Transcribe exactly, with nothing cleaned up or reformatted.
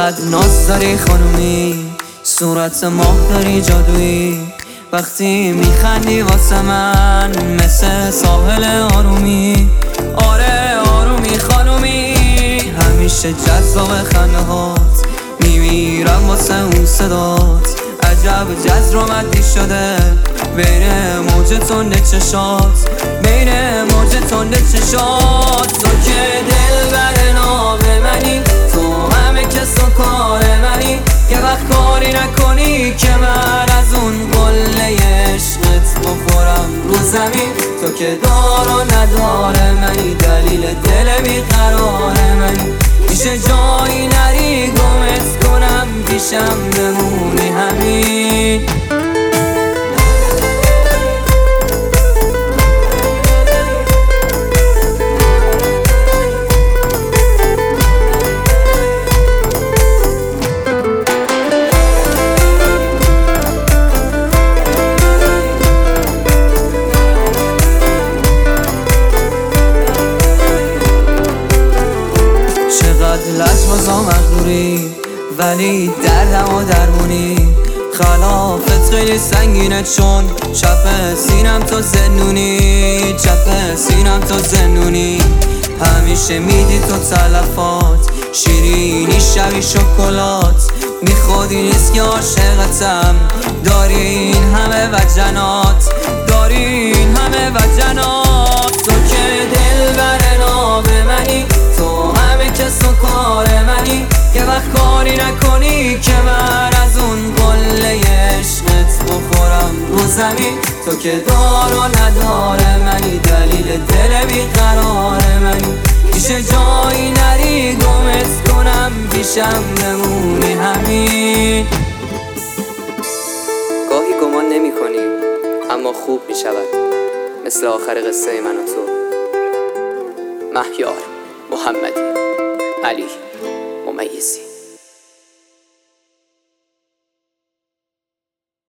چقدر ناز داری خانومی، صورت ماه داری جادویی، وقتی میخندی واسه من مثل ساحل آرومی. آره آرومی خانومی، همیشه جذاب خنده هات، میمیرم واسه اون صدات. عجب جذرامتی شده بین موج تنده چشات، بین موج تنده چشات. تو که دل بر نام منی، تو همه کس و کار منی، یه وقت کاری نکنی که من از اون قله عشقت بخورم رو زمین. تو که دار و ندار منی، دلیل دل بیقرار منی، میشه جایی نری گمت کنم، پیشم بمونی همین. لجبازا مغروری ولی دردم و درمونی، خلافت خیلی سنگینه چون چپ سینم تو زندونی، چپ سینم تو زندونی. همیشه میدی تو تلفات، شیرینی شبی شکلات، بی خودی نیست که عاشقتم، داری این همه وجنات، داری این همه وجنات. تو که دل بر نام منی، تو همه کس و کار منی، یه وقت کاری نکنی که من از اون قله عشقت بخورم رو زمین. تو که دار و ندار منی، دلیل دل بیقرار منی، میشه جایی نری گمت کنم، پیشم بمونی همین. گاهی گمان نمی کنیم اما خوب می شود، مثل آخر قصه من و تو. مهیار محمدی، علی ممیزی.